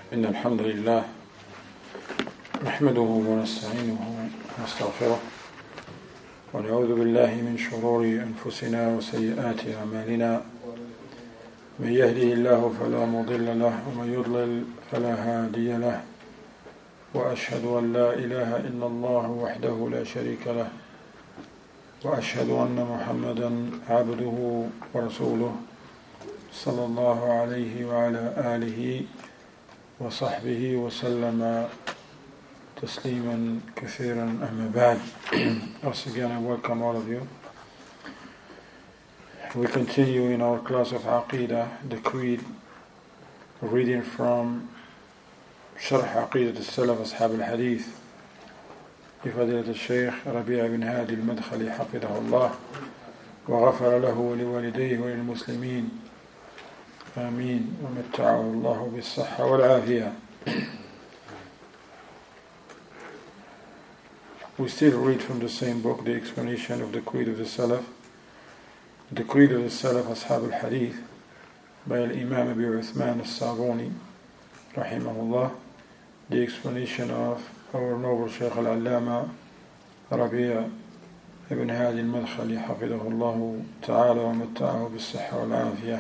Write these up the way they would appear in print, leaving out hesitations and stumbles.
إن الحمد لله نحمده ونستعينه ونستغفره ونعوذ بالله من شرور أنفسنا وسيئات أعمالنا من يهده الله فلا مضل له ومن يضلل فلا هادي له وأشهد أن لا إله إلا الله وحده لا شريك له وأشهد أن محمدا عبده ورسوله صلى الله عليه وعلى آله وصحبه وسلم تسليما كثيرا أما بعد. Once again I welcome all of you. We continue in our class of Aqidah, the Creed, reading from شرح عقيدة السلف أصحاب الحديث بفضيلة الشيخ ربيع بن هادي المدخلي حفظه الله وغفر له ولوالديه وللمسلمين آمين ومتعه الله بالصحة والعافية. We still read from the same book the explanation of the Creed of the Salaf, the Creed of the Salaf Ashab al-Hadith by Imam Abi Uthman al-Sabuni rahimahullah, the explanation of our noble Shaykh al-Allama Rabi' ibn Hadi al-Madkhali حفظه الله تعالى ومتعه بالصحة والعافية.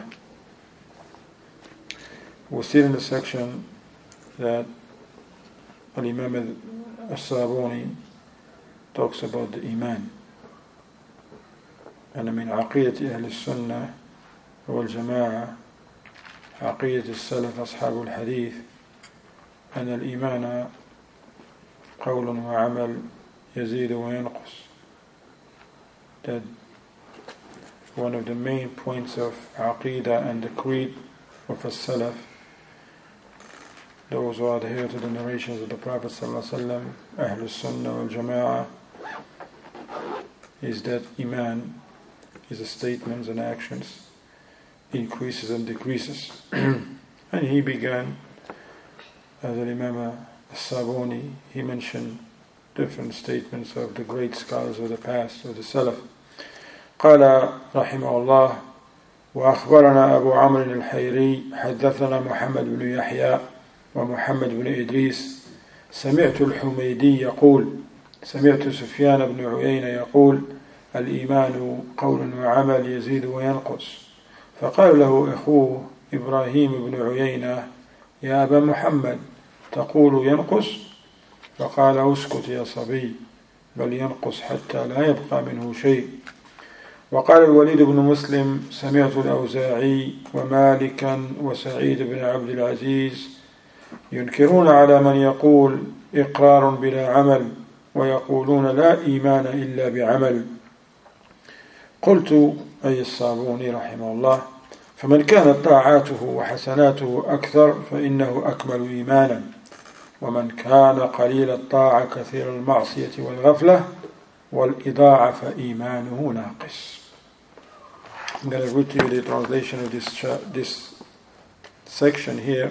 We're still in the section that Imam al-Sabuni talks about the Iman. And من عقيدة أهل السنة والجماعة عقيدة السلف أصحاب الحديث أن الإيمان قول وعمل يزيد وينقص. That one of the main points of Aqidah and the creed of as-Salaf, those who adhere to the narrations of the Prophet ﷺ, Ahlul Sunnah wal Jama'ah, is that Iman is a statements and actions, increases and decreases. And he began, as Imam al-Sabuni, he mentioned different statements of the great scholars of the past, of the Salaf. قال رحمه الله: وأخبرنا أبو عمرو الحيري حدثنا محمد بن يحيى ومحمد بن إدريس سمعت الحميدي يقول سمعت سفيان بن عيينة يقول الإيمان قول وعمل يزيد وينقص. فقال له أخوه إبراهيم بن عيينة: يا أبا محمد تقول ينقص؟ فقال: اسكت يا صبي، بل ينقص حتى لا يبقى منه شيء. وقال الوليد بن مسلم سمعت الأوزاعي ومالكا وسعيد بن عبد العزيز ينكرون على من يقول إقرار بلا عمل ويقولون لا إيمان إلا بعمل. قلت أي الصابوني رحمه الله: فمن كانت طاعاته وحسناته أكثر فإنه أكمل إيمانا، ومن كان قليل الطاعة كثير المعصية والغفلة والإضاعة فإيمانه ناقص. I'm going to read to you the translation of this section here.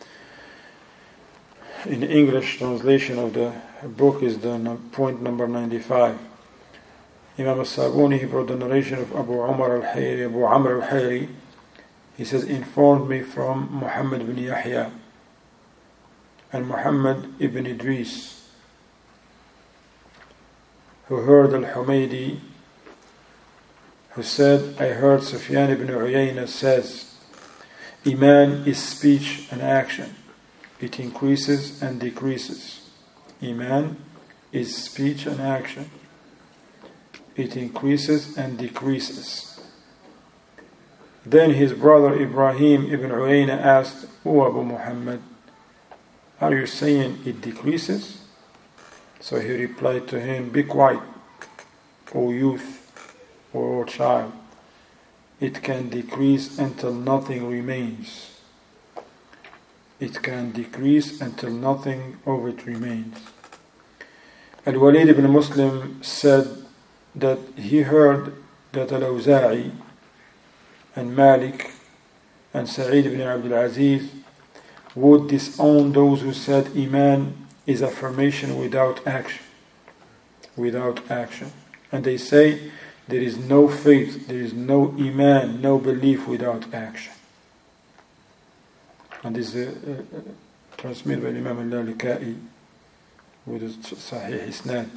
In the English translation of the book is the point number 95. Imam al-Sabuni, he brought the narration of Abu Amr al-Hayri. He says, informed me from Muhammad ibn Yahya and Muhammad ibn Idris, who heard al-Humaydi, who said, I heard Sufyan ibn Uyayna says, Iman is speech and action. It increases and decreases. Iman is speech and action. It increases and decreases. Then his brother Ibrahim ibn Uyayna asked, O Abu Muhammad, are you saying it decreases? So he replied to him, be quiet, O youth, O child. It can decrease until nothing remains. It can decrease until nothing of it remains. Al-Walid ibn Muslim said that he heard that Al-Awza'i and Malik and Sa'id ibn Abdul Aziz would disown those who said Iman is affirmation without action. Without action. And they say there is no faith, there is no Iman, no belief without action. And this is transmitted by Imam al-Lalaka'i with a Sahih Isnad.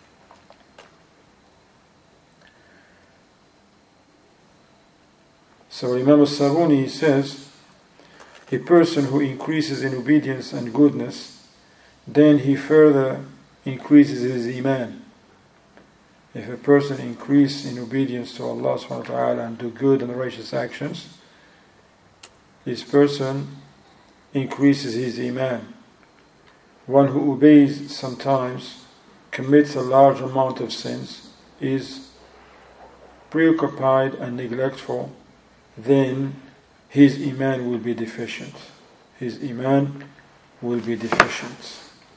So Imam al-Sabuni says, a person who increases in obedience and goodness, then he further increases his iman. If a person increases in obedience to Allah subhanahu wa ta'ala and do good and righteous actions, this person increases his iman. One who obeys sometimes, commits a large amount of sins, is preoccupied and neglectful, then his iman will be deficient. His iman will be deficient.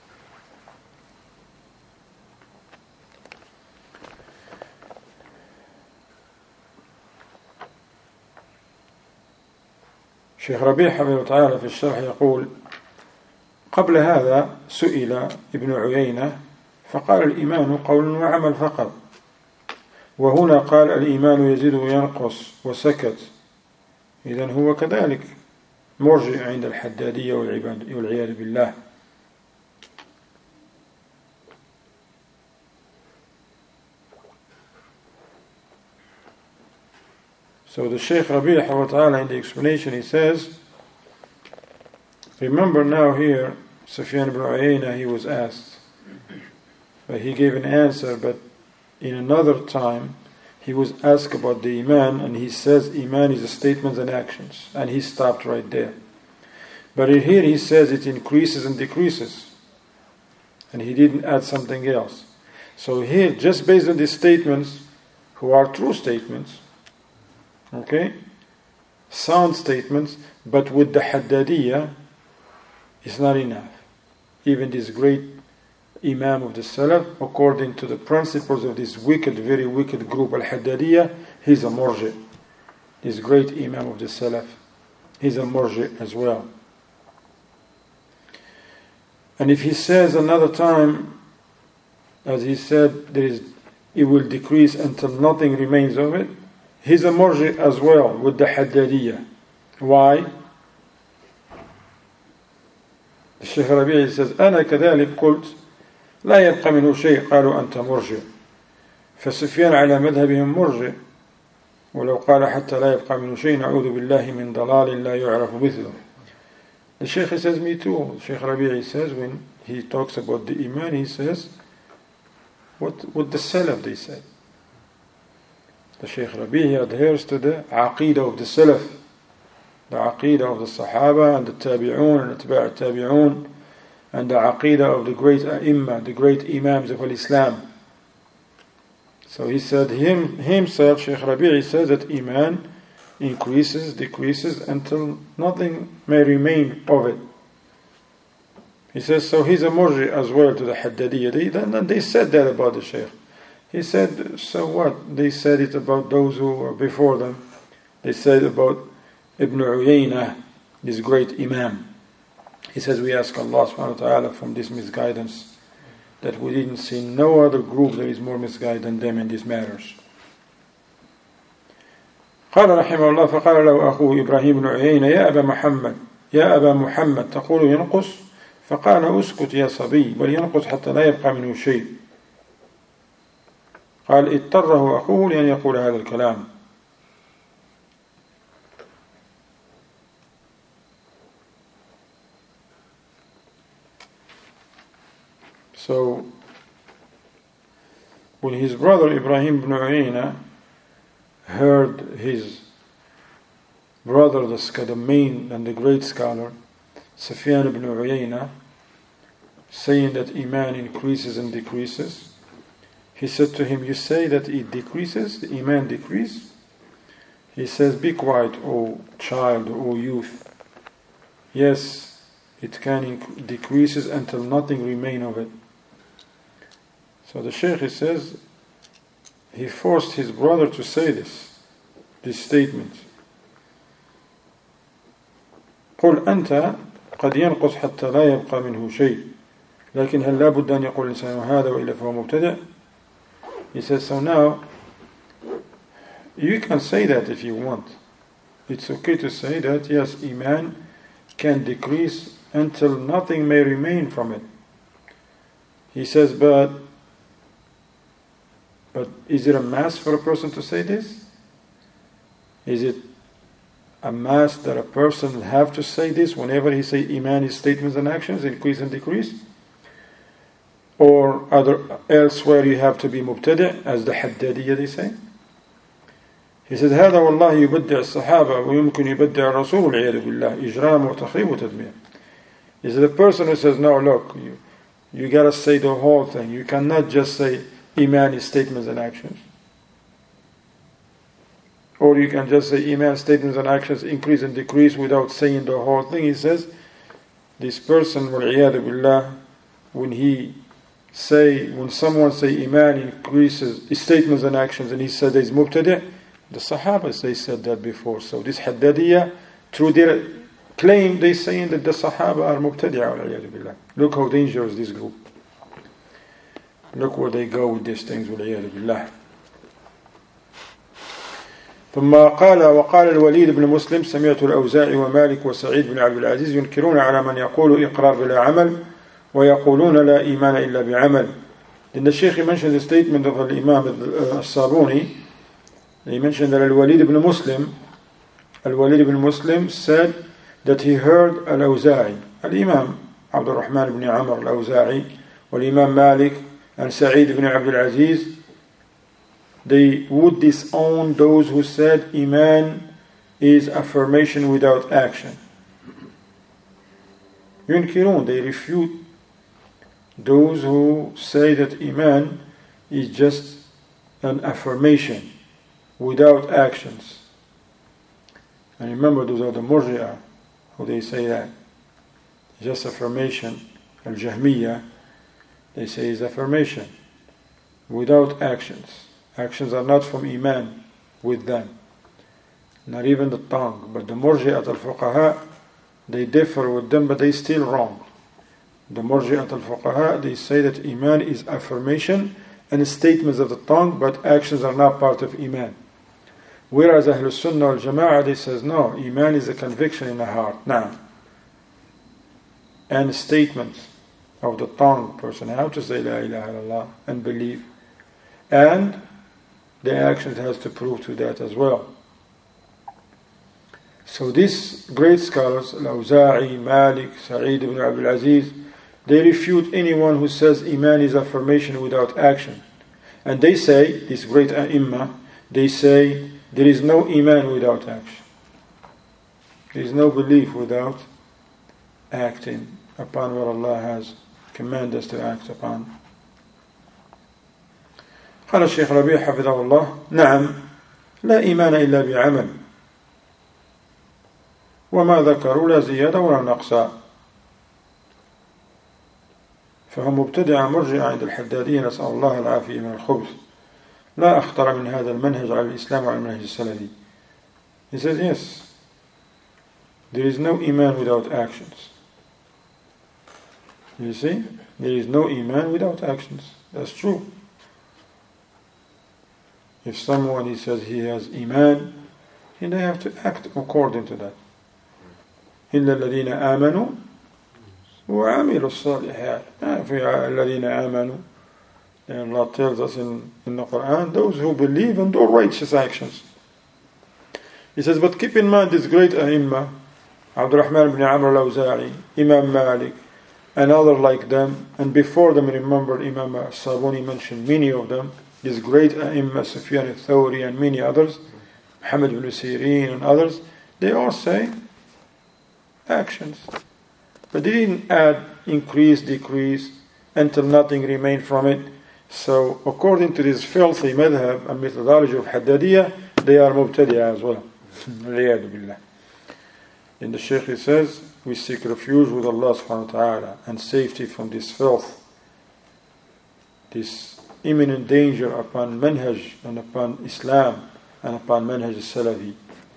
شيخ ربيع حفظه الله تعالى في الشرح يقول: قبل هذا سئل ابن عيينة فقال الإيمان قول وعمل فقط، وهنا قال الإيمان يزيد وينقص وسكت. إذن هو كذلك مرجع عند الحدادية والعياذ بالله. So the Shaykh Rabi' in the explanation, he says, remember now here, Sufyan ibn Uyayna, he was asked, but he gave an answer, but in another time, he was asked about the Iman, and he says Iman is a statements and actions, and he stopped right there. But in here he says it increases and decreases, and he didn't add something else. So here, just based on these statements, who are true statements, okay, sound statements, but with the Haddadiyya, it's not enough. Even this great Imam of the Salaf, according to the principles of this wicked, very wicked group, Al-Haddadiyya, he's a murji. This great Imam of the Salaf, he's a murji as well. And if he says another time, as he said, it will decrease until nothing remains of it, he's a murji as well with the Haddadiyya. Why? The Shaykh Rabi' says, أنا كذلك قلت لا يبقى منه شيء قالوا أنت مرجع. فسفيان على مذهبهم مرجع، ولو قال حتى لا يبقى منه شيء نعوذ بالله من ضلال لا يعرف مثله. The Shaykh says, me too. Shaykh Rabi' says, when he talks about the Iman, he says, what the Salaf they said. The Shaykh Rabi' adheres to the Aqidah of the Salaf, the Aqidah of the Sahaba and the Tabi'un and the Atba' Tabi'un, and the Aqidah of the great A'imma, the great Imams of Islam. So he said himself, Shaykh Rabi' says that Iman increases, decreases until nothing may remain of it. He says, so he's a murji as well to the Haddadiyya. Then they said that about the Shaykh. He said, so what? They said it about those who were before them. They said about Ibn Uyayna, this great Imam. He says, we ask Allah subhanahu wa ta'ala from this misguidance, that we didn't see no other group that is more misguided than them in these matters. قال رحمه الله فقال له أخوه إبراهيم بن عيينة يا أبا محمد تقول ينقص؟ فقال اسكت يا صبي بل ينقص حتى لا يبقى منه شيء. قال اضطره أخوه لأن يقول هذا الكلام. So, when his brother Ibrahim ibn Uyayna heard his brother, the main and the great scholar, Sufyan ibn Uyayna, saying that Iman increases and decreases, he said to him, you say that it decreases, the Iman decreases? He says, be quiet, O child, O youth. Yes, it can decreases until nothing remains of it. So the Shaykh, he says, he forced his brother to say this statement. قل أنت قد ينقص حتى لا يبقى منه شيء لكن هل لا بد أن يقول الإنسان هذا وإلا فهو مبتدع. He says, so now you can say that if you want. It's okay to say that yes, Iman can decrease until nothing may remain from it. He says, but is it a must for a person to say this? Is it a must that a person have to say this whenever he say Iman, his statements and actions increase and decrease? Or elsewhere you have to be mubtadi', as the Haddadiyya they say? He says, هذا والله يبدع الصحابة ويمكن يبدع الرسول والعياذ بالله إجرام وتخريب وتدمير. Is the person who says, no, look, you gotta say the whole thing. You cannot just say Iman is statements and actions. Or you can just say Iman statements and actions increase and decrease without saying the whole thing. He says, this person, والعياذ بالله, when someone say Iman increases his statements and actions and he said he's mubtadi', the Sahabas, they said that before. So this Haddadiyya, through their claim, they saying that the Sahaba are mubtadi'a. Look how dangerous this group. Look where they go with these things. ثم قال وقال الوليد بن مسلم سمعت الأوزاعي ومالك وسعيد بن عبد العزيز ينكرون على من يقول إقرار بلا عمل ويقولون لا إيمان إلا بعمل. Then the Shaykh mentioned the statement of Imam al-Sabuni. He mentioned that Al-Walid ibn Muslim said that he heard Al-Awza'i, Al-Imam Abdul Rahman ibn Amr Al-Awza'i, Al-Imam Malik and Sa'id ibn Abdul Aziz, they would disown those who said Iman is affirmation without action. Yunkirun, they refute those who say that Iman is just an affirmation without actions. And remember, those are the Murji'ah who they say that just affirmation. Al-Jahmiyyah, they say is affirmation without actions. Actions are not from Iman with them, not even the tongue. But the Murji'at al-Fuqaha, they differ with them, but they still wrong. The Murji'at al-Fuqaha, they say that Iman is affirmation and statements of the tongue, but actions are not part of Iman. Whereas Ahlul Sunnah wal Jama'ah, they says no, Iman is a conviction in the heart now, and statements of the tongue, person how to say La ilaha illallah and believe, and the action has to prove to that as well. So these great scholars, Al-Awza'i, Malik, Sa'id ibn Abdul Aziz, they refute anyone who says Iman is affirmation without action. And they say, this great A'imma, they say there is no Iman without action. There is no belief without acting upon what Allah has commanded us to act upon. قال الشيخ ربيع حفظه الله نعم لا إيمان إلا بعمل وما ذكروا لا زيادة ولا نقصا. فهم مبتدع مرجع عند الحدادية نسأل الله العافية من الخبث لا أخطر من هذا المنهج على الإسلام وعلى المنهج السلفي. He says yes, there is no Iman without actions. You see, there is no Iman without actions. That's true. If someone, he says he has Iman, then they have to act according to that. إِلَّا الَّذِينَ آمَنُوا وَعَمِلُوا الصَّالِحَاتِ. الَّذِينَ آمَنوا, and Allah tells us in the Quran, those who believe and do righteous actions. He says, but keep in mind this great A'imma, Abdul Rahman ibn Amr al-Awza'i, Imam Malik, and others like them, and before them, remember Imam Sabuni mentioned many of them, this great A'imma, Sufyan al-Thawri and many others, Muhammad ibn Sirin and others, they all say actions. But they didn't add increase, decrease, until nothing remained from it. So according to this filthy madhab and methodology of Haddadiyya, they are mubtadi'ah as well. In the Shaykh he says, we seek refuge with Allah subhanahu wa ta'ala and safety from this filth, this imminent danger upon manhaj and upon Islam and upon manhaj al-Salafi.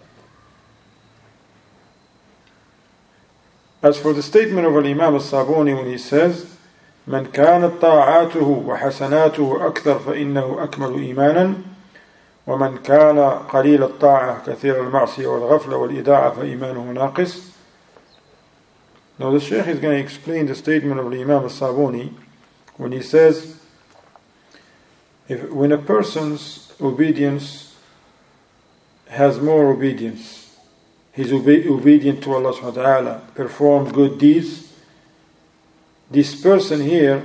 As for the statement of Imam al-Sabuni when he says, من كانت طاعاته وحسناته أكثر فإنه أكمل إيمانا ومن كان قليل الطاعة كثير المعصية والغفلة والإداعة فإيمانه ناقص. Now the Shaykh is going to explain the statement of the Imam al-Sabuni when he says, when a person's obedience has more obedience, he's obedient to Allah subhanahu wa ta'ala, perform good deeds, this person here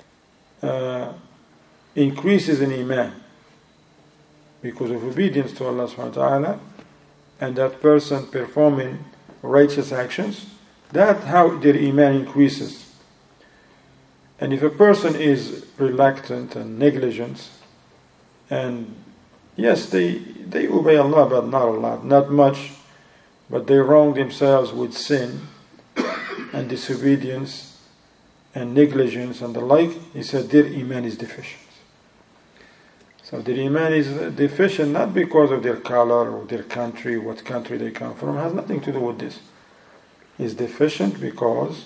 increases in Iman because of obedience to Allah subhanahu wa ta'ala, and that person performing righteous actions, that's how their Iman increases. And if a person is reluctant and negligent, and yes, they obey Allah, but not a lot, not much, but they wrong themselves with sin and disobedience and negligence and the like, he said their Iman is deficient. So their Iman is deficient not because of their color or their country, what country they come from, it has nothing to do with this. It's deficient because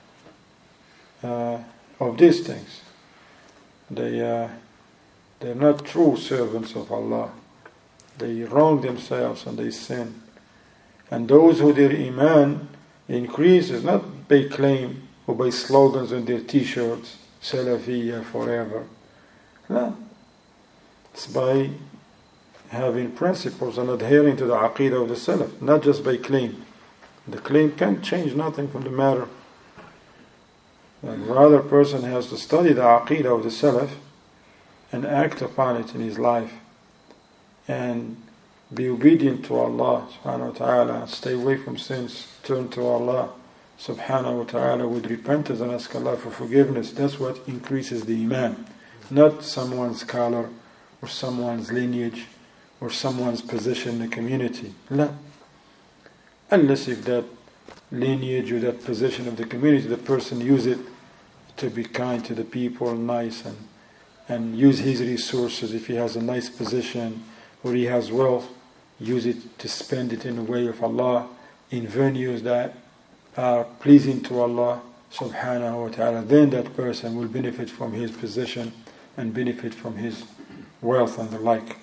of these things. They're not true servants of Allah. They wrong themselves and they sin. And those who their Iman increases not by claim or by slogans on their t-shirts, Salafiyya forever. No. It's by having principles and adhering to the Aqidah of the Salaf, not just by claim. The claim can't change nothing from the matter. And rather, a person has to study the Aqidah of the Salaf and act upon it in his life and be obedient to Allah subhanahu wa ta'ala, stay away from sins, turn to Allah subhanahu wa ta'ala with repentance and ask Allah for forgiveness. That's what increases the Iman, not someone's color or someone's lineage or someone's position in the community. No. Unless if that lineage or that position of the community, the person use it to be kind to the people, nice, and use his resources. If he has a nice position or he has wealth, use it to spend it in the way of Allah, in venues that are pleasing to Allah subhanahu wa ta'ala. Then that person will benefit from his position and benefit from his wealth and the like.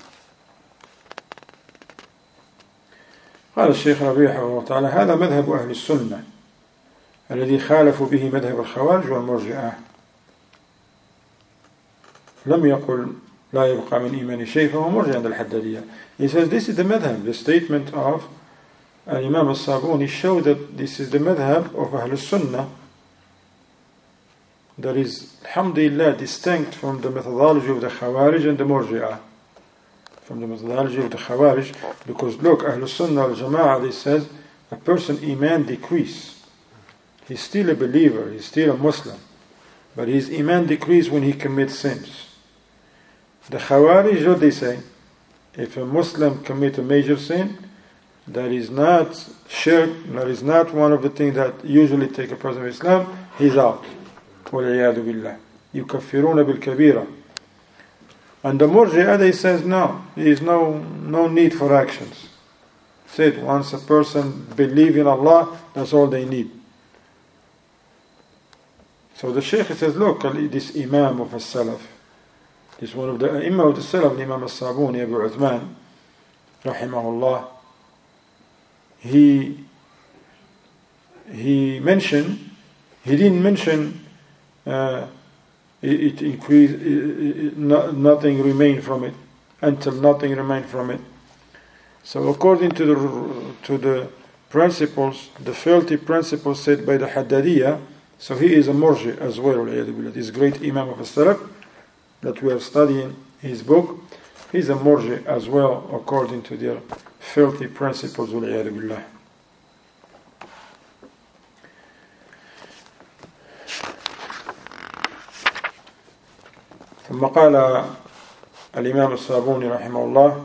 قال الشيخ ربيع حفظه الله تعالى: هذا مذهب أهل السنة الذي خالفوا به مذهب الخوارج والمرجئة. لم يقل لا يبقى من إيمان شيء فهو مرجئ عند الحدادية. He says this is the madhab, the statement of Imam al-Sabuni showed that this is the madhab of Ahl al-Sunnah that is, alhamdulillah, distinct from the methodology of the Khawarij and the Murji'ah. From the methodology of the Khawarij, because look, Ahl al-Sunnah al-Jama'ah, they says a person Iman decrease. He's still a believer, he's still a Muslim, but his Iman decrease when he commits sins. The Khawarij, what they say? If a Muslim commits a major sin, that is not shirk, that is not one of the things that usually take a person of Islam, he's out. وَالْعِيَاذُ بِاللَّهِ يُكَفِّرُونَ بِالْكَبِيرَةِ. And the Murji'ah, they says no, there is no need for actions. Said once a person believe in Allah, that's all they need. So the Shaykh says, look, this Imam of As-Salaf, this one of the Imam of the Salaf, Imam As-Sabuni, Abu Uthman, rahimahullah, he didn't mention it increased, nothing remained from it, until nothing remained from it. So according to the principles, the filthy principles set by the Haddadiyya, so he is a Murji as well. This great Imam of As-Salaf that we are studying his book, he's a Murji as well according to their filthy principles. ثم قال الإمام الصابوني رحمه الله: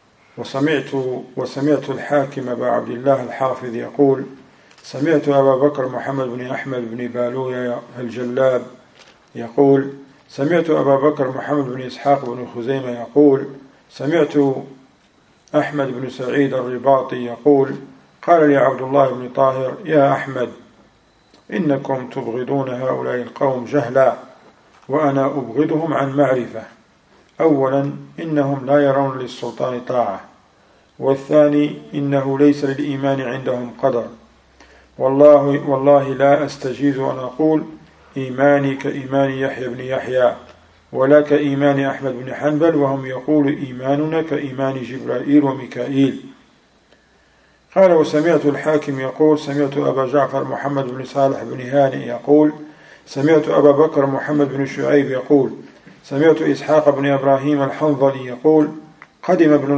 وسمعت الحاكم أبا عبد الله الحافظ يقول: سمعت أبا بكر محمد بن أحمد بن بالوية الجلاب يقول: سمعت أبا بكر محمد بن إسحاق بن خزيمة يقول: سمعت أحمد بن سعيد الرباطي يقول: قال لي عبد الله بن طاهر: يا أحمد، إنكم تبغضون هؤلاء القوم جهلا، وأنا أبغضهم عن معرفة. أولا إنهم لا يرون للسلطان طاعة، والثاني إنه ليس للإيمان عندهم قدر، والله لا أستجيز أن أقول إيماني كإيمان يحيى بن يحيى ولا كإيمان أحمد بن حنبل وهم يقول إيماننا كإيمان جبرائيل وميكائيل. قال وسمعت الحاكم يقول سمعت أبا جعفر محمد بن صالح بن هانئ يقول سمعت أبا بكر محمد بن شعيب يقول سمعت إسحاق بن إبراهيم الحنظلي يقول قدم ابن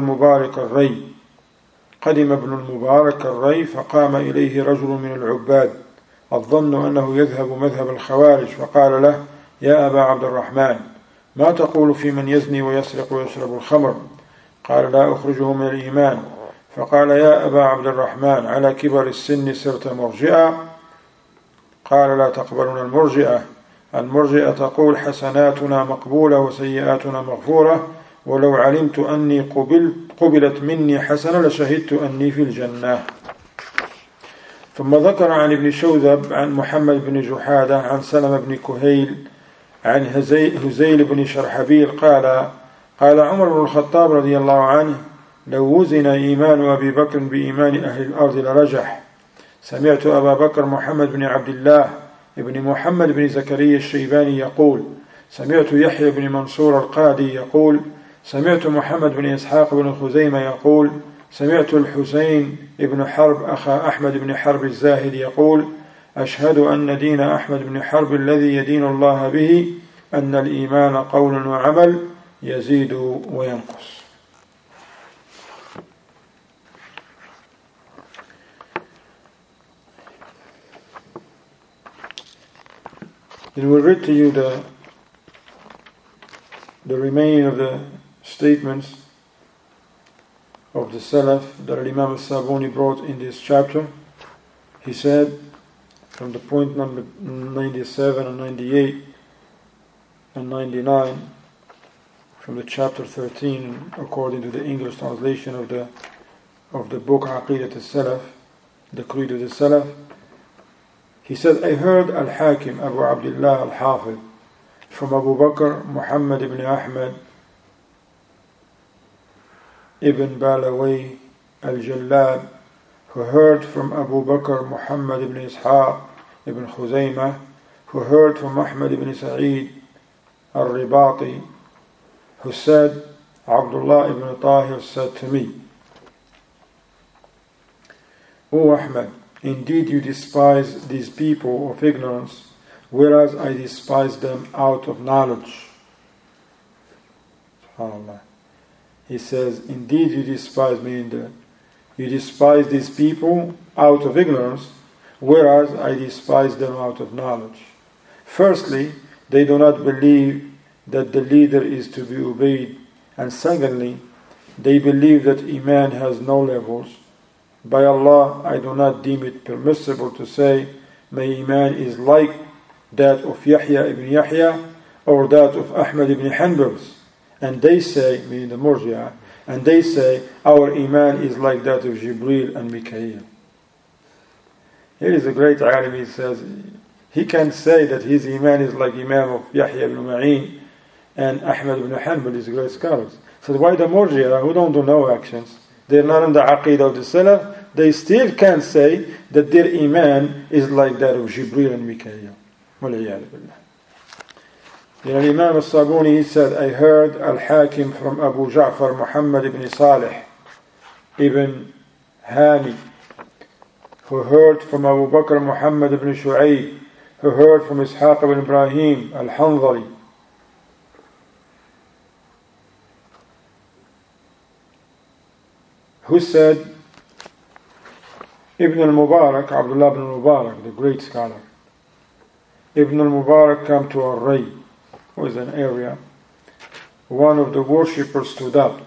المبارك الري فقام إليه رجل من العباد الظن أنه يذهب مذهب الخوارج فقال له يا أبا عبد الرحمن ما تقول في من يزني ويسرق ويشرب الخمر؟ قال لا أخرجه من الإيمان. فقال يا أبا عبد الرحمن على كبر السن صرت مرجئا؟ قال لا تقبلون المرجئة تقول حسناتنا مقبولة وسيئاتنا مغفورة ولو علمت أني قبلت مني حسنة لشهدت أني في الجنة. ثم ذكر عن ابن شوذب عن محمد بن جحادة عن سلمة بن كهيل عن هزيل بن شرحبيل قال عمر بن الخطاب رضي الله عنه لو وزن إيمان أبي بكر بإيمان أهل الأرض لرجح. سمعت أبا بكر محمد بن عبد الله ابن محمد بن زكريا الشيباني يقول سمعت يحيى بن منصور القاضي يقول سمعت محمد بن إسحاق بن خزيمة يقول سمعت الحسين بن حرب أخا أحمد بن حرب الزاهد يقول أشهد أن دين أحمد بن حرب الذي يدين الله به أن الإيمان قول وعمل يزيد وينقص. Then we'll read to you the remaining of the statements of the Salaf that Imam al-Sabuni brought in this chapter. He said from the point number 97 and 98 and 99 from the chapter 13 according to the English translation of the book Aqidat al-Salaf, the Creed of the Salaf. He said, I heard Al-Hakim Abu Abdullah Al-Hafid from Abu Bakr Muhammad ibn Ahmad ibn Balaway Al-Jallab, who heard from Abu Bakr Muhammad ibn Ishaq ibn Khuzaymah, who heard from Ahmad ibn Sa'id Al-Ribati, who said, Abdullah ibn Tahir said to me, O Ahmad, indeed you despise these people of ignorance, whereas I despise them out of knowledge. SubhanAllah. He says, indeed you despise me in that. You despise these people out of ignorance, whereas I despise them out of knowledge. Firstly, they do not believe that the leader is to be obeyed, and secondly, they believe that Iman has no levels. By Allah, I do not deem it permissible to say my Iman is like that of Yahya ibn Yahya or that of Ahmad ibn Hanbal's. And they say, meaning the Murji'ah, and they say our Iman is like that of Jibreel and Mikael. Here is a great alim, he says, he can say that his Iman is like Imam of Yahya ibn Ma'in and Ahmad ibn Hanbal, these great scholars. So why the Murji'ah, who don't do no actions, they're not in the Aqidah of the Salaf, they still can't say that their Iman is like that of Jibreel and Mikael. Wal'iyadu billah. Then Imam al-Sabuni, he said, I heard Al-Hakim from Abu Ja'far Muhammad ibn Salih ibn Hani, who heard from Abu Bakr Muhammad ibn Shu'ayb, who heard from Ishaq ibn Ibrahim al-Hanzali, who said, Ibn al-Mubarak, Abdullah ibn al-Mubarak, the great scholar, Ibn al-Mubarak came to Ar-Ray, who is an area. One of the worshippers stood up.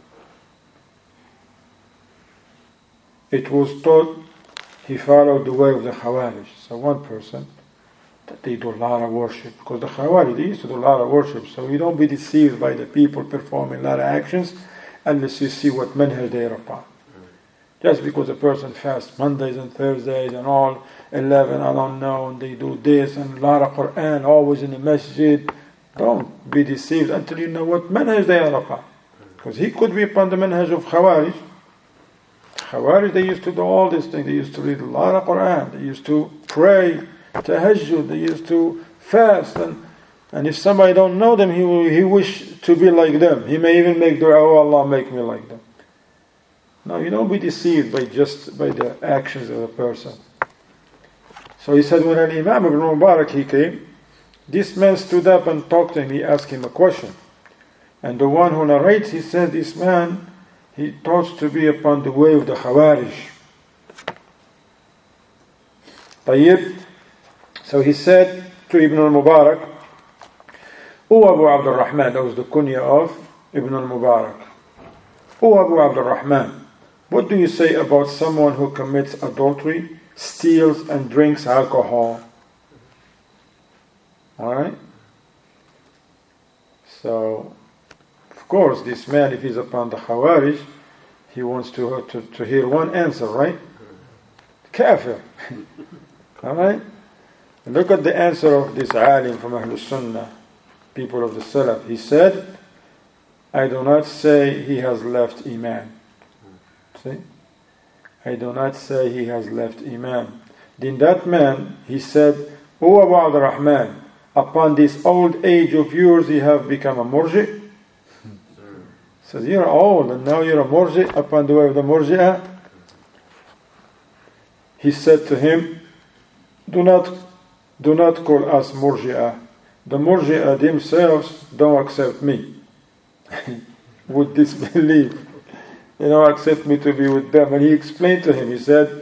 It was taught he followed the way of the Khawarij. So one person, that they do a lot of worship, because the Khawarij, they used to do a lot of worship, so you don't be deceived by the people performing a lot of actions unless you see what manhaj they are upon. Just because a person fasts Mondays and Thursdays and all 11, I don't know, and they do this and a lot of Quran, always in the masjid, don't be deceived until you know what manhaj they are upon. Because he could be upon the manhaj of Khawarij. Khawarij, they used to do all these things. They used to read a lot of Quran. They used to pray, tahajjud. They used to fast. And if somebody don't know them, he wish to be like them. He may even make dua, oh Allah, make me like them. No, you don't be deceived by the actions of a person. So he said, when an Imam Ibn Mubarak he came, this man stood up and talked to him. He asked him a question. And the one who narrates, he said, this man, he thought to be upon the way of the Khawarij. Tayyib. So he said to Ibn al-Mubarak, O Abu Abdul Rahman, that was the kunya of Ibn al-Mubarak. O Abu Abdul Rahman, what do you say about someone who commits adultery, steals and drinks alcohol? Alright? So, of course, this man, if he's upon the Khawarij, he wants to hear one answer, right? Kafir. Alright? Look at the answer of this alim from Ahlul Sunnah, people of the Salaf. He said, I do not say he has left Iman. See? I do not say he has left Iman. Then that man, he said, O Abu Abdul Rahman, upon this old age of yours, you have become a murji. Says, you're old and now you're a murji upon the way of the murji'ah. He said to him, do not call us murji'ah. The murji'ah themselves don't accept me. Would disbelieve. They don't accept me to be with them. And he explained to him, he said,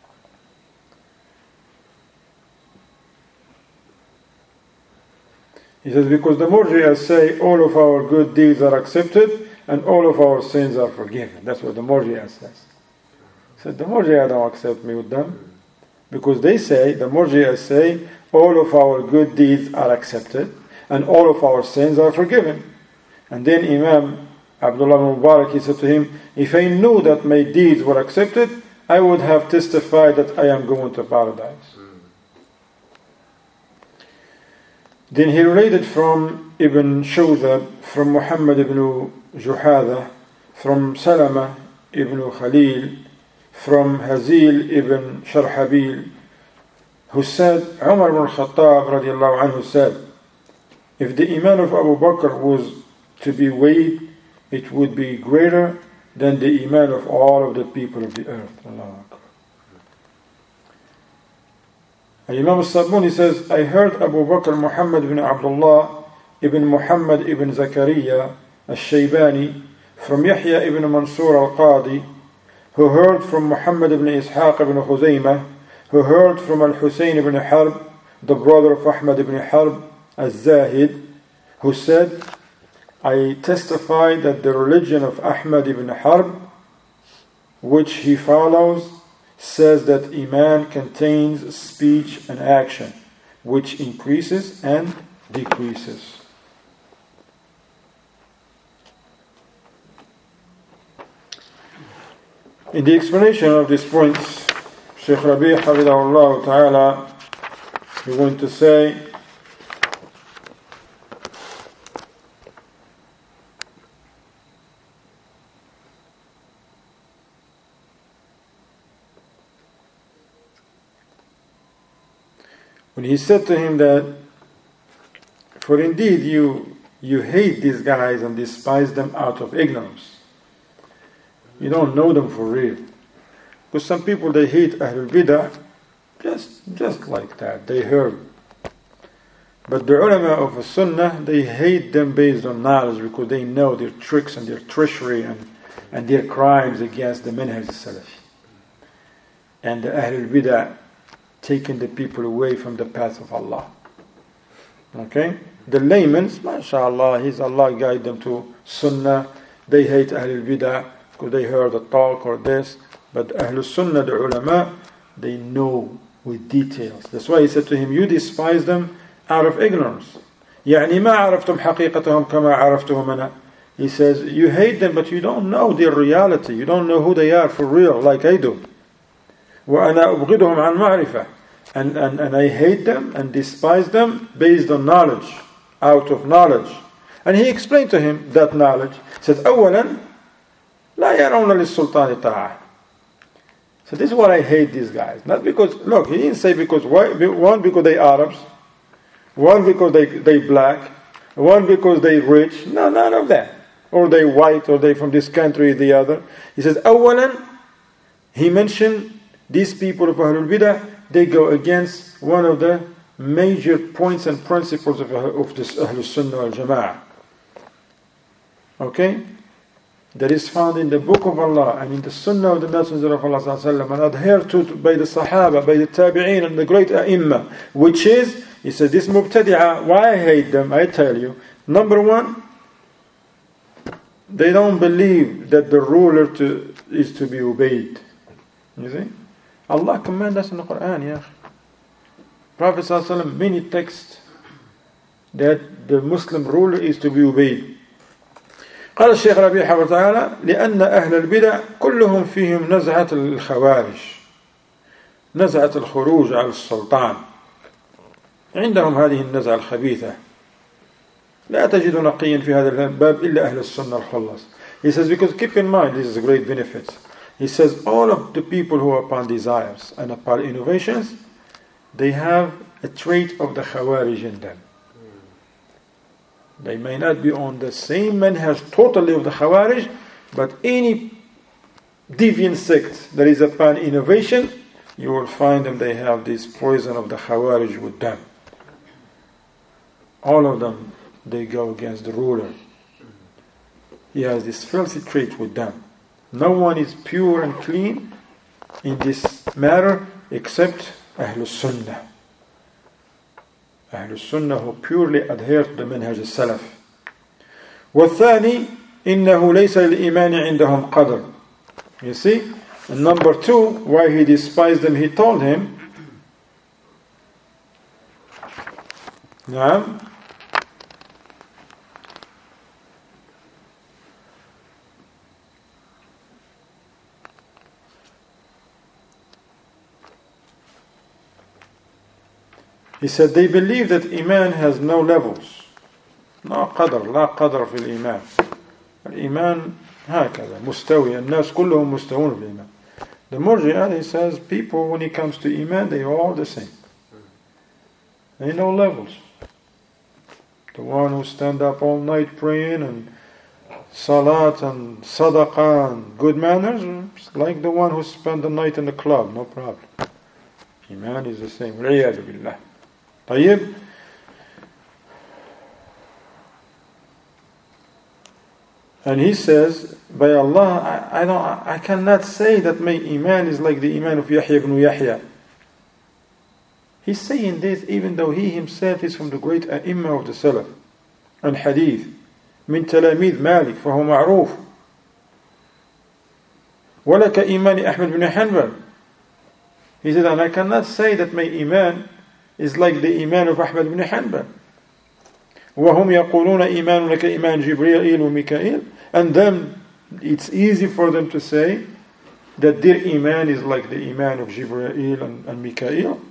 because the murji'ah say all of our good deeds are accepted and all of our sins are forgiven. That's what the murji'ah says. He said, the murji'ah don't accept me with them. Because they say, the murji'ah say, all of our good deeds are accepted and all of our sins are forgiven. And then Imam Abdullah Mubarak, he said to him, if I knew that my deeds were accepted, I would have testified that I am going to paradise. Then he related from Ibn Shawzab, from Muhammad ibn Juhada, from Salama ibn Khalil, from Hazil ibn Sharhabil, who said, Umar ibn Khattab radiallahu anhu said, if the iman of Abu Bakr was to be weighed, it would be greater than the iman of all of the people of the earth. Allahu Akbar. Imam al-Sabuni says, I heard Abu Bakr Muhammad ibn Abdullah ibn Muhammad ibn Zakaria al-Shaybani from Yahya ibn Mansur al-Qadi, who heard from Muhammad ibn Ishaq ibn Khuzaymah, who heard from Al-Husayn ibn Harb, the brother of Ahmad ibn Harb al-Zahid, who said, I testify that the religion of Ahmad ibn Harb, which he follows, says that Iman contains speech and action, which increases and decreases. In the explanation of these points, Shaykh Rabi' Hafidahullah Ta'ala is going to say, when he said to him that, for indeed you hate these guys and despise them out of ignorance. You don't know them for real. Because some people, they hate Ahlul Bidah just like that. They heard. But the ulama of the Sunnah, they hate them based on knowledge because they know their tricks and their treachery and their crimes against the Minhaj Salafi. And the Ahlul Bidah taking the people away from the path of Allah. Okay? The laymen, mashallah, He's Allah guide them to Sunnah. They hate Ahlul Bidah because they heard a talk or this. But Ahlul Sunnah, the ulama, they know with details. That's why he said to him, you despise them out of ignorance. يعني ما عرفتم حقيقتهم كما عرفتهم أنا. He says, you hate them, but you don't know their reality. You don't know who they are for real, like I do. وأنا أبغضهم عن معرفة. And I hate them and despise them based on knowledge, out of knowledge. And he explained to him that knowledge. He said, أولا لا يرون للسلطان طاعة. So this is what I hate these guys. Not because, look, he didn't say because, why? One, because they Arabs. One, because they black. One, because they rich. No, none of that. Or they white, or they from this country or the other. He says, أولا, he mentioned these people of Ahlul Bidah, they go against one of the major points and principles of this Ahlul Sunnah wal Jama'ah. Okay? That is found in the Book of Allah and in the Sunnah of the Messenger of Allah sallallahu alaihi wasallam, and adhered to by the Sahaba, by the Tabi'een and the great A'imma, which is, he said, this Mubtadi'ah, why I hate them, I tell you. Number one, they don't believe that the ruler is to be obeyed. You see? Allah commands us in the Quran, yeah. Prophet sallallahu alaihi wasallam, many texts that the Muslim ruler is to be obeyed. قال الشيخ ربيع حفظه تعالى لأن أهل البدع كلهم فيهم نزعة الخوارج نزعة الخروج على السلطان عندهم هذه النزعة الخبيثة لا تجد نقيا في هذا الباب إلا أهل السنة الخلص. He says, because keep in mind, this is a great benefit. He says all of the people who are upon desires and upon innovations, they have a trait of the Khawarij in them. They may not be on the same manhaj totally of the Khawarij, but any deviant sect that is upon innovation, you will find them, they have this poison of the Khawarij with them. All of them, they go against the ruler. He has this filthy trait with them. No one is pure and clean in this matter except Ahlul Sunnah. Ahlul Sunnah who purely adhere to the manhaj al-Salaf. والثاني إنه ليس للإيمان عندهم قدر. You see? And number two, why he despised them, he told him, نعم, he said they believe that Iman has no levels. لا قدر في الإيمان. الإيمان هكذا مستوي. الناس كلهم مستوون في الإيمان. The Murji'ah, he says, people when it comes to Iman, they are all the same. There are no levels. The one who stand up all night praying and salat and sadaqah and good manners, is like the one who spent the night in the club, no problem. Iman is the same. والعياذ بالله. طيب. And he says, by Allah, I cannot say that my Iman is like the Iman of Yahya ibn Yahya. He's saying this even though he himself is from the great A'imma of the Salaf and Hadith. من تلاميذ مالك فهو معروف. ولا كإيمان أحمد بن حنبل. He said, and I cannot say that my Iman is like the Iman of Ahmad ibn Hanbal. وهم يقولون إيماننا كإيمان جبريل وميكائيل. And then it's easy for them to say that their Iman is like the Iman of Jibreel and Mikael.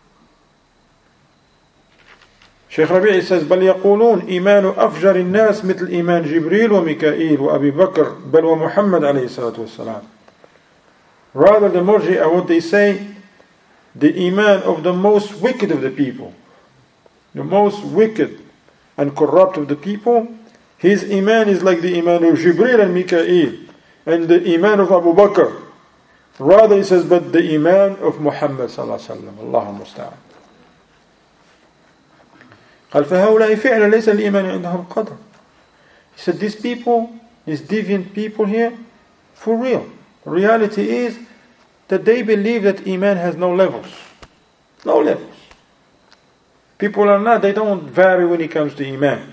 Shaykh Rabi' says بل يقولون إيمان أفجر الناس مثل إيمان جبريل وميكائيل وأبي بكر بل ومحمد عليه الصلاة والسلام. Rather the Murji'ah, what they say, the Iman of the most wicked of the people, the most wicked and corrupt of the people, his Iman is like the Iman of Jibreel and Mikael and the Iman of Abu Bakr. Rather he says, but the Iman of Muhammad sallallahu alaihi wasallam. Allahu musta'an. قال فهؤلاء فعلا ليس الإيمان عندهم قدر. He said these people, these deviant people here, for real, the reality is that they believe that Iman has no levels. No levels. People are not, they don't vary when it comes to Iman.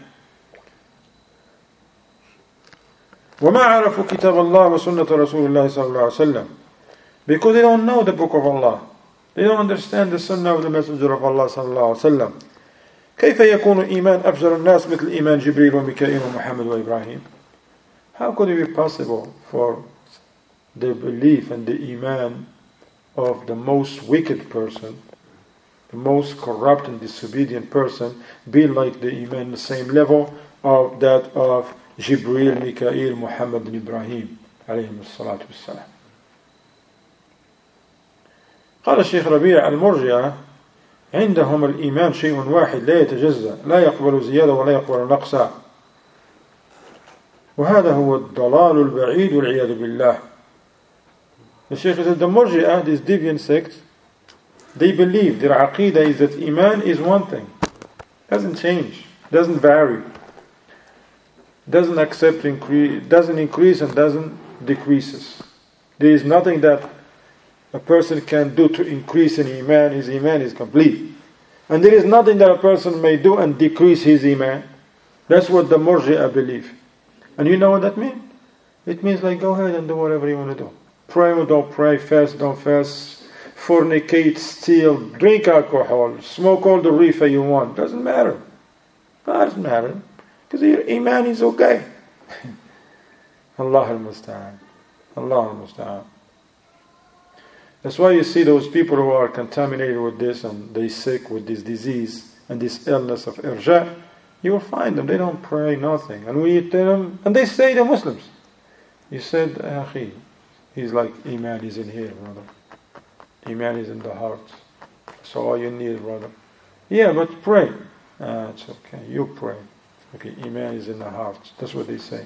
وما عرفوا كتاب الله وسنة رسول الله صلى الله عليه وسلم. Because they don't know the book of Allah. They don't understand the sunnah of the messenger of Allah صلى الله عليه وسلم. كيف يكون إيمان أفجر الناس مثل إيمان جبريل وميكائيل ومحمد وإبراهيم? How could it be possible for the belief and the Iman of the most wicked person, the most corrupt and disobedient person, be like the Iman, the same level of that of Jibreel, Mikael, Muhammad and Ibrahim alayhim as-salatu was-salam. قال الشيخ ربيع المرجئة عندهم الإيمان شيء واحد لا يتجزأ لا يقبل زيادة ولا يقبل نقصا وهذا هو الضلال البعيد والعياذ بالله. The Shaykh said the Murji'ah, this deviant sect, they believe their aqidah is that Iman is one thing, doesn't change, doesn't vary, doesn't accept increase, doesn't increase and doesn't decreases. There is nothing that a person can do to increase in Iman. His Iman is complete. And there is nothing that a person may do and decrease his Iman. That's what the Murji'ah believe. And you know what that means? It means like go ahead and do whatever you want to do. Pray or don't pray, fast, don't fast, fornicate, steal, drink alcohol, smoke all the reefer you want. Doesn't matter. Doesn't matter. Because your Iman is okay. Allah al-Musta'an. Allah al-Musta'an. That's why you see those people who are contaminated with this and they sick with this disease and this illness of irja, you will find them, they don't pray, nothing. And we tell them, and they say they're Muslims. You said, Akhi, he's like, Iman is in here, brother. Iman is in the heart. That's all you need, brother. Yeah, but pray. It's okay, you pray. Okay, Iman is in the heart. That's what they say.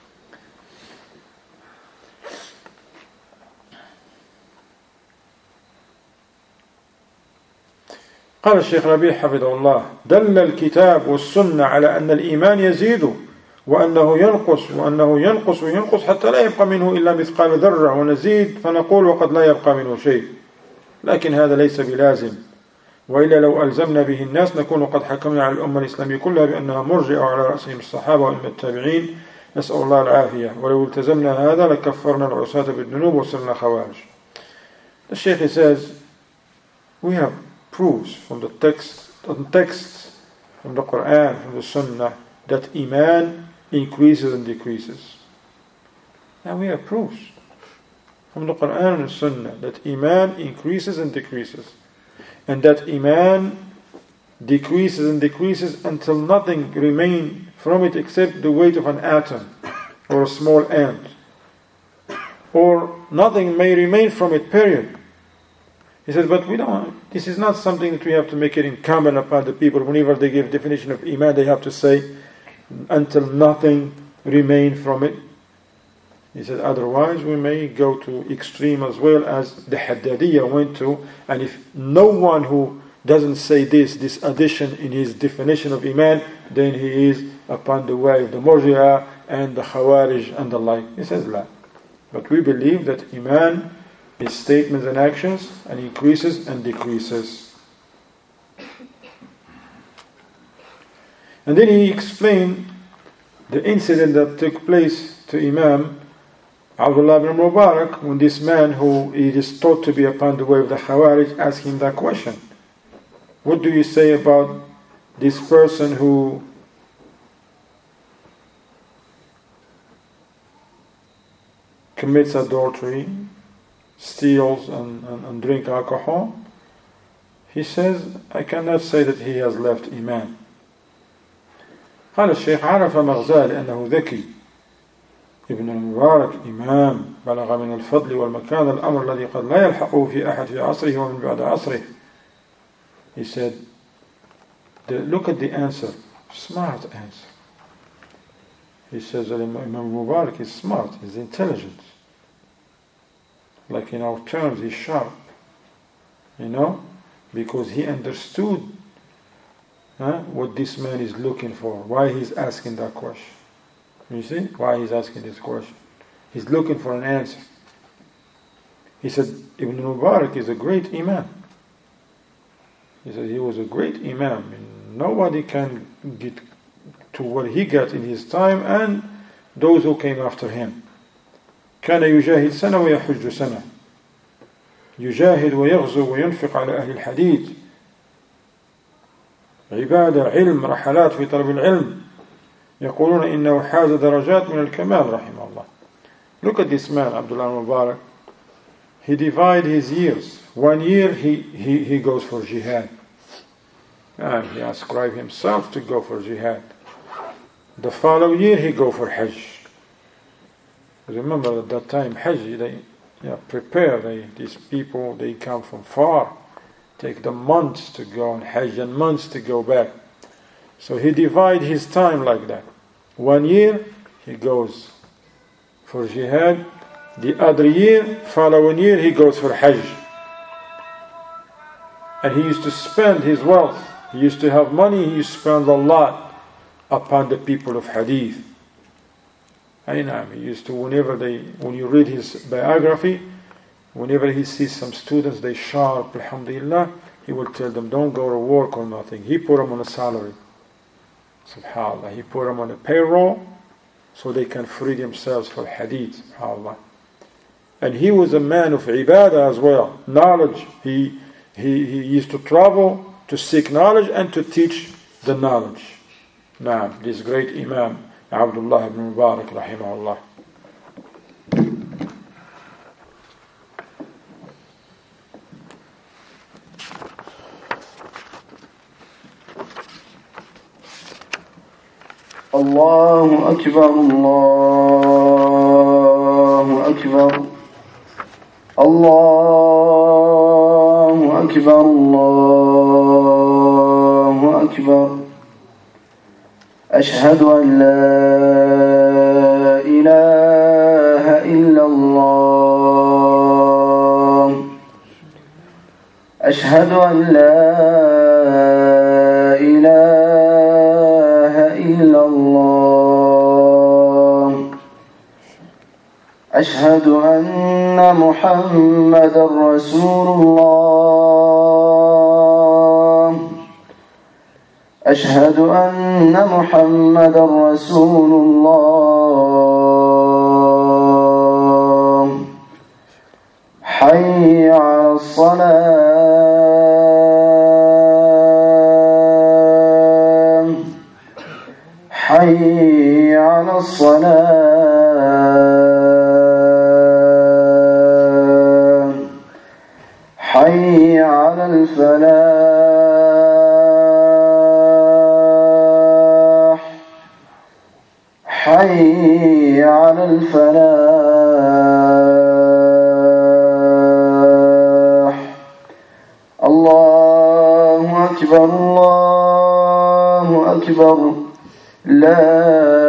قال الشيخ ربيع حفظه الله دل الكتاب والسنة على أن الإيمان يزيد وأنه ينقص حتى لا يبقى منه إلا مثقال ذرة ونزيد فنقول وقد لا يبقى منه شيء لكن هذا ليس بلازم وإلا لو ألزمنا به الناس نكون قد حكمنا على الأمة الإسلامية كلها بأنها مرجئة وعلى رأسهم الصحابة وإما التابعين نسأل الله العافية ولو التزمنا هذا لكفرنا العصاة بالذنوب وصرنا خوارج. The Shaykh says we have proofs from the texts from the Quran, from the Sunnah, that Iman increases and decreases. Now we have proofs from the Quran and the Sunnah that Iman increases and decreases, and that Iman decreases and decreases until nothing remains from it except the weight of an atom or a small ant, or nothing may remain from it, period. He says, but we don't. This is not something that we have to make it incumbent upon the people. Whenever they give definition of Iman, they have to say, until nothing remain from it. He said, otherwise we may go to extreme as well as the Haddadiyya went to. And if no one who doesn't say this addition in his definition of Iman, then he is upon the way of the Murji'ah and the Khawarij and the like. He says, la. But we believe that Iman is statements and actions, and increases and decreases. And then he explained the incident that took place to Imam Abdullah ibn Mubarak when this man who it is thought to be upon the way of the Khawarij asked him that question. What do you say about this person who commits adultery, steals and drink alcohol? He says, I cannot say that he has left Iman. قال الشيخ عرف مغزال أنه ذكي ابن المبارك إمام بلغ من الفضل والمكان الأمر الذي قد لا يلحقه في أحد في عصره ومن بعد عصره. He said, look at the answer, smart answer. He says that Imam Mubarak is smart, he's intelligent. Like in our terms, he's sharp, because he understood what this man is looking for, why he's asking that question. You see, why he's asking this question. He's looking for an answer. He said, Ibn Mubarak is a great Imam. He said he was a great Imam. And nobody can get to what he got in his time and those who came after him. كان يجاهد سنة ويحج سنة يجاهد ويغزو وينفق على أهل الحديد عبادة علم رحلات في طلب العلم يقولون إنه حاز درجات من الكمال رحمه الله. Look at this man Abdullah Mubarak. He divided his years. 1 year he goes for jihad and he ascribed himself to go for jihad. The following year he go for hajj. Remember at that time Hajj, prepare. These people, they come from far. Take them months to go on Hajj and months to go back. So he divides his time like that. 1 year, he goes for jihad. The other year, following year, he goes for Hajj. And he used to spend his wealth. He used to have money. He used to spend a lot upon the people of Hadith. He used to, when you read his biography, whenever he sees some students, they sharp, alhamdulillah, he will tell them, don't go to work or nothing. He put them on a salary. SubhanAllah. He put them on a payroll so they can free themselves for Hadith. SubhanAllah. And he was a man of ibadah as well. Knowledge. He used to travel to seek knowledge and to teach the knowledge. Now, this great Imam, Abdullah ibn Mubarak, rahimahullah. الله أكبر الله أكبر الله أكبر الله أكبر أشهد أن لا إله إلا الله أشهد أن لا إله إلا الله أشهد أن محمدا رسول الله أشهد أن محمدا رسول الله حي على الصلاة حي على الصلاة حي على الفلاح حي على الفلاح الله أكبر الله أكبر لا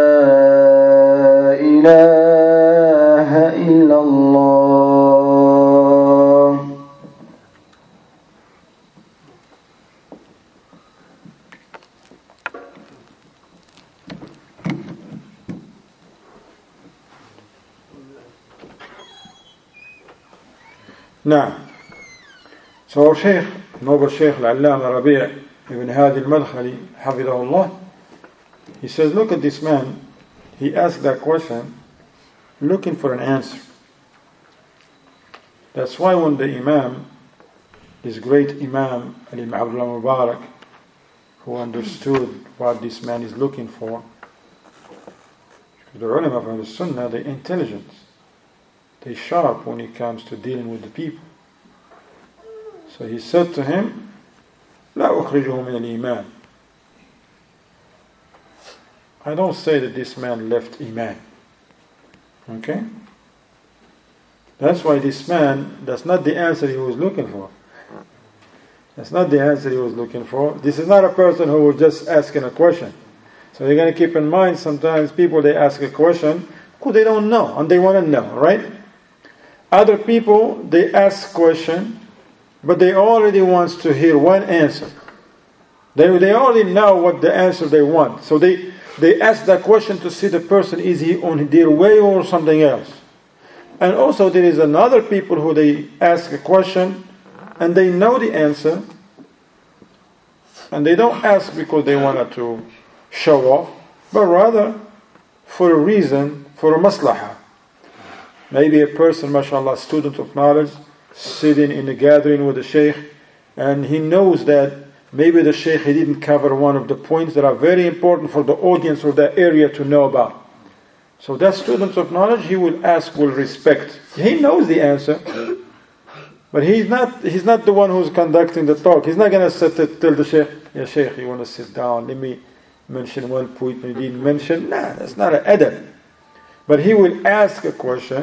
إله إلا الله Now, so our Shaykh, Noble Shaykh Al-Allama Rabi' ibn Hadi al-Madkhali, Hafidahullah, he says, look at this man. He asked that question looking for an answer. That's why when the Imam, this great Imam, Imam Abdullah Mubarak, who understood what this man is looking for, the ulama of the Sunnah, they're intelligent. They're sharp when it comes to dealing with the people. So he said to him, لا أخرجه من الإيمان. I don't say that this man left Iman. Okay? That's why this man, that's not the answer he was looking for. That's not the answer he was looking for. This is not a person who was just asking a question. So you're going to keep in mind, sometimes people, they ask a question because they don't know and they want to know, right? Other people, they ask question, but they already want to hear one answer. They already know what the answer they want. So they ask that question to see the person, is he on their way or something else? And also there is another people who they ask a question and they know the answer and they don't ask because they wanted to show off, but rather for a reason, for a maslahah. Maybe a person, mashallah, student of knowledge, sitting in a gathering with the Shaykh, and he knows that maybe the Shaykh, he didn't cover one of the points that are very important for the audience or the area to know about. So that student of knowledge, he will ask, will respect. He knows the answer, but he's not the one who's conducting the talk. He's not going to tell the Shaykh, yeah, Shaykh, you want to sit down, let me mention one point you didn't mention. Nah, that's not an adab. But he will ask a question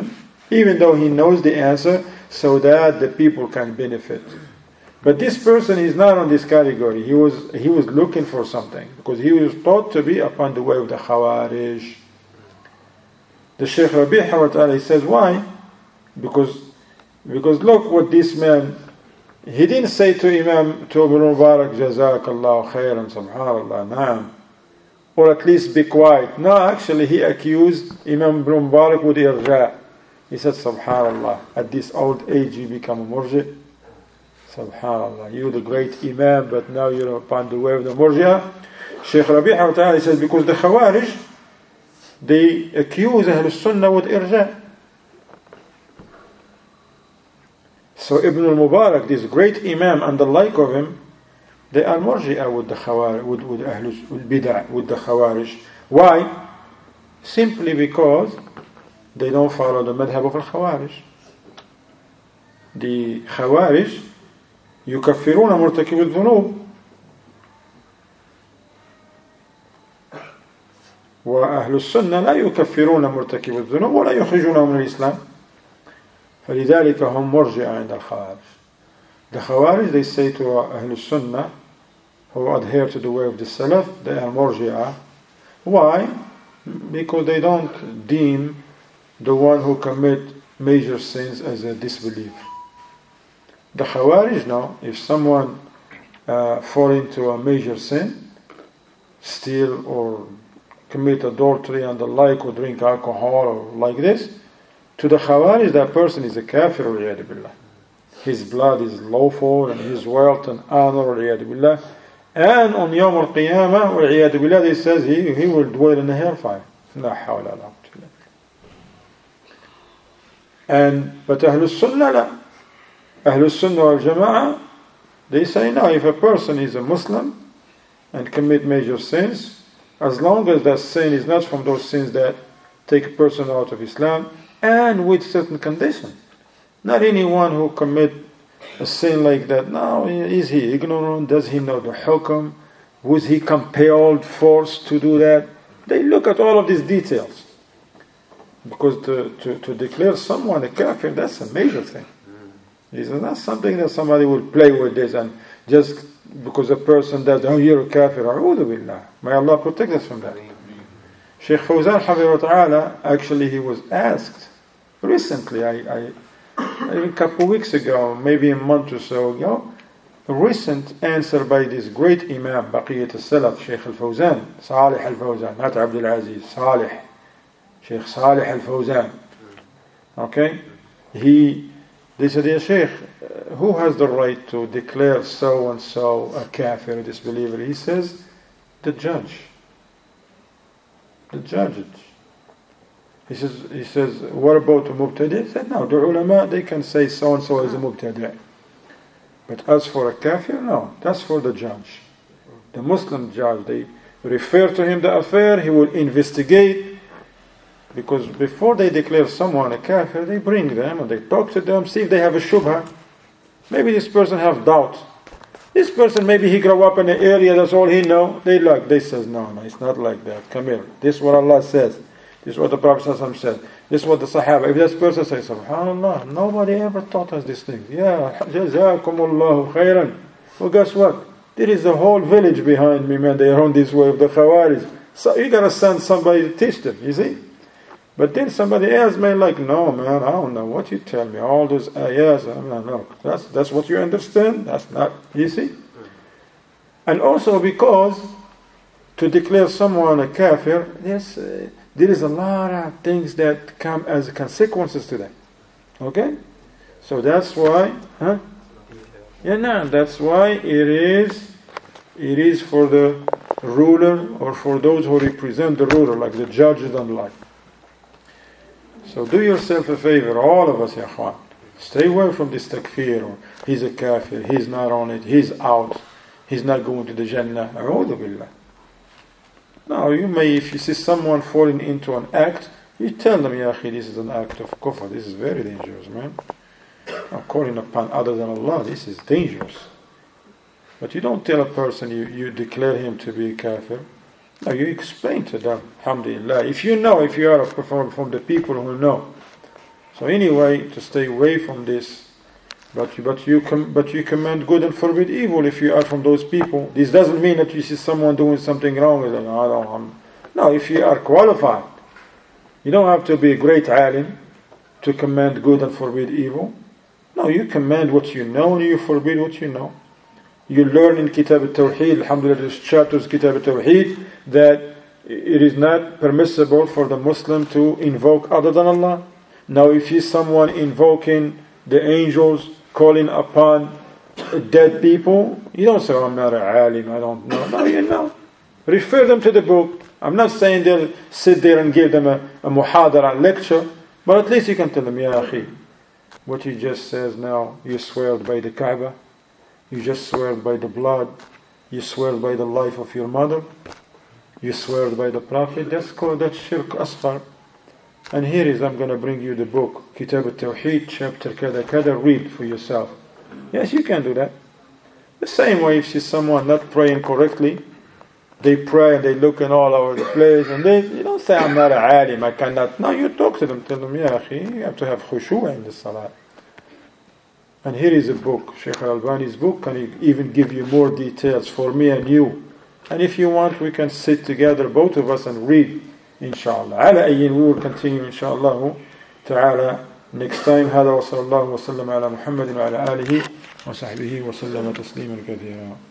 even though he knows the answer, so that the people can benefit. But this person is not on this category. He was looking for something, because he was thought to be upon the way of the Khawarij. The Shaykh Rabi' he says, why? Because look what this man, he didn't say to Ibn Mubarak, Jazakallah khairan, subhanallah, na'am, or at least be quiet. No, actually he accused Imam Ibn Mubarak with irja'. He said, subhanallah, at this old age you become a murji'. Subhanallah, you're the great Imam, but now you're upon the way of the murji'ah. Shaykh Rabi' he says, because the Khawarij, they accuse Ahlul Sunnah with irja'. So Ibn al-Mubarak, this great Imam and the like of him, they are murji'ah with the Khawarij, with Ahlul Bid'ah, with the Khawarij. Why? Simply because they don't follow the madhab of al-Khawarij. The Khawarij يكفرون مرتكب الذنوب وأهل السنة لا يكفرون مرتكب الذنوب ولا يخرجونهم من الإسلام فلذلك هم مرجئة عند الخوارج. The Khawarij, they say to Ahl Sunnah who adhere to the way of the Salaf, they are مرجئة. Why? Because they don't deem the one who commit major sins as a disbeliever. The Khawarij know, if someone fall into a major sin, steal or commit adultery and the like, or drink alcohol or like this, to the Khawarij that person is a kafir, waliyadu billah. His blood is lawful and his wealth and honor, waliyadu billah. And on Yawm al-Qiyamah, waliyadu billah, he says he will dwell in the hellfire. La hawla la quwwata. But Ahlul Sunnah la. Ahlul Sunnah wal Jama'ah, they say no, if a person is a Muslim and commit major sins, as long as that sin is not from those sins that take a person out of Islam, and with certain conditions. Not anyone who commit a sin like that, no, is he ignorant? Does he know the hukm? Was he compelled, forced to do that? They look at all of these details. Because to declare someone a kafir, that's a major thing. This is not something that somebody will play with this and just because a person does, oh, you're a kafir, a'udhu billah. May Allah protect us from that. Shaykh Fawzan Hafidhahullah Ta'ala, actually he was asked recently, a couple of weeks ago, maybe a month or so ago, a recent answer by this great Imam, Baqiyat al-Salaf, Shaykh al-Fawzan, Salih al-Fawzan, not Abdul Aziz, Salih, Shaykh Salih al-Fawzan. Okay? They said, yeah, Shaykh, who has the right to declare so-and-so a kafir, a disbeliever? He says, the judge. The judge. He says, what about a mubtadi'? He said, no, the ulama, they can say so-and-so is a mubtadi'. But as for a kafir, no, that's for the judge. The Muslim judge, they refer to him the affair, he will investigate. Because before they declare someone a kafir, they bring them and they talk to them, see if they have a shubha. Maybe this person have doubt. This person, maybe he grew up in an area, that's all he know. They says, no, it's not like that. Come here. This is what Allah says. This is what the Prophet said. This is what the Sahaba. If this person says, subhanallah, nobody ever taught us these things. Yeah, jazakumullahu khairan. Well, guess what? There is a whole village behind me, man. They are on this way of the Khawarij. So you gotta send somebody to teach them, you see? But then somebody else may like, no man, I don't know what you tell me. All those ayahs, no. That's what you understand? That's not, you see? And also because to declare someone a kafir, there is a lot of things that come as consequences to that. Okay? So that's why, that's why it is for the ruler or for those who represent the ruler, like the judges and the like. So do yourself a favor, all of us, ya akhwan. Stay away from this takfir, or he's a kafir, he's not on it, he's out, he's not going to the Jannah. A'udhu billah. Now, you may, if you see someone falling into an act, you tell them, ya akhi, this is an act of kufr, this is very dangerous, man. Now, calling upon other than Allah, this is dangerous. But you don't tell a person, you declare him to be a kafir. No, you explain to them, alhamdulillah. If you are from the people who know, So anyway, to stay away from this. But you command good and forbid evil if you are from those people. This doesn't mean that you see someone doing something wrong. No, if you are qualified, you don't have to be a great alim to command good and forbid evil. No, you command what you know and you forbid what you know. You learn in Kitab al-Tawheed, alhamdulillah, this chapters Kitab al-Tawheed, that it is not permissible for the Muslim to invoke other than Allah. Now if you see someone invoking the angels, calling upon dead people, you don't say, I'm not a alim, I don't know. No, you know. Refer them to the book. I'm not saying they'll sit there and give them a muhadara lecture, but at least you can tell them, Ya akhi, what you just says now, you swear by the Kaaba, you just swear by the blood, you swear by the life of your mother, you swear by the Prophet, that's shirk asghar. And here is, I'm going to bring you the book, Kitab al-Tawheed, chapter kada kada, read for yourself. Yes, you can do that. The same way if you see someone not praying correctly, they pray and they look in all over the place, and you don't say, I'm not a alim, I cannot. No, you talk to them, tell them, Ya akhi, you have to have khushu' in the salah. And here is a book, Shaykh al-Albani's book, can even give you more details for me and you. And if you want, we can sit together, both of us, and read, inshallah. Ala ayyin, we will continue, inshallah ta'ala, next time. هذا وصلى الله وسلم على محمد وعلى آله وصحبه وسلم تسليما كثيرا.